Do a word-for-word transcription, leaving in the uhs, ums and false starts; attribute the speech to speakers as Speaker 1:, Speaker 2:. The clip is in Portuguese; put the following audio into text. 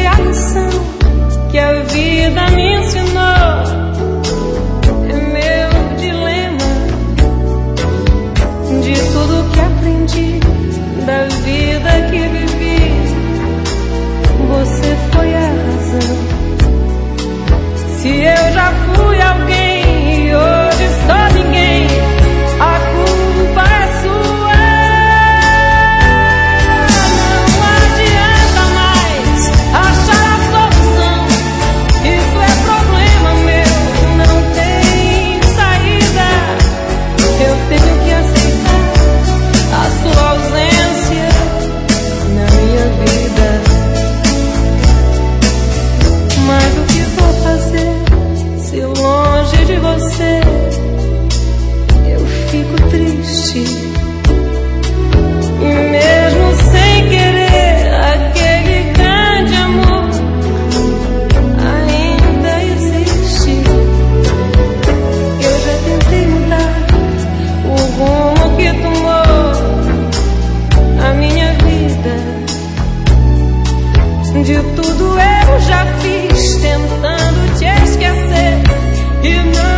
Speaker 1: foi a lição que a vida me ensinou. É meu dilema, de tudo que aprendi, da vida que vivi, você foi a razão. Se eu já fui alguém e hoje sou ninguém, a culpa é sua. Não adianta mais achar a solução, isso é problema meu, não tem saída. Eu tenho que aceitar a sua ausência na minha vida. Mas o que vou fazer se longe de você eu fico triste? E mesmo sem querer, aquele grande amor ainda existe. Eu já tentei mudar o rumo que tomou a minha vida. De tudo eu já fiz, tentando te esquecer e não